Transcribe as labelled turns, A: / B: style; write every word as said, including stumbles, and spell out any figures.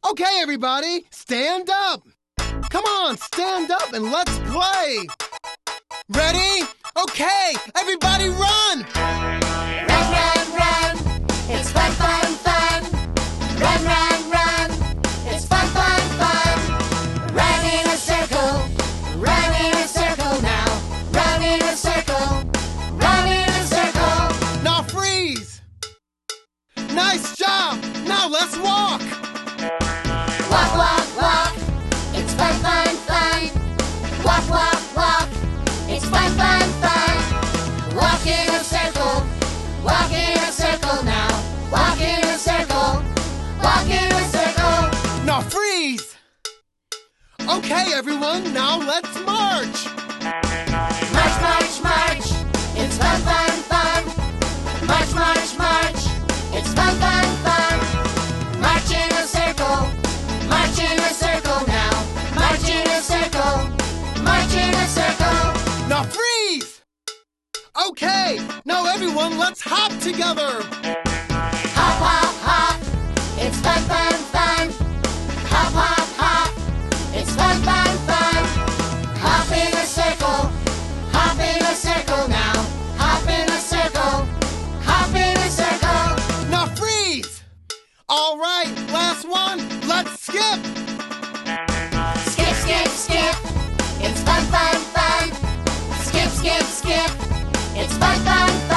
A: Okay, everybody, stand up. Come on, stand up and let's play. Ready? Okay, everybody run.
B: Run, run, run. It's fun, fun, fun. Run, run, run. It's fun, fun, fun. Run in a circle. Run in a circle now. Run in a circle. Run in a circle.
A: Now freeze. Nice job. Now let's walk.
B: Walk, walk, walk. It's fun, fun, fun. Walk, walk, walk. It's fun, fun, fun. Walk in a circle. Walk in a circle now. Walk in a circle. Walk in a circle.
A: Now freeze. Okay, everyone, now let's march.
B: March, march, march. It's fun, fun, fun. March, march, march. It's fun, fun, fun. March in a circle. March in a circle now. March in a circle. March in a circle.
A: Now freeze. Okay, now everyone, let's hop together.
B: Hop, hop, hop. It's fun, fun, fun. Hop, hop, hop. It's fun, fun, fun. Hop in a circle. Hop in a circle now. Hop in a circle. Hop in a circle.
A: Now freeze. All right, last one. Let's skip.
B: Skip, skip, skip. It's fun, fun, fun. Skip, skip, skip. It's fun, fun, fun.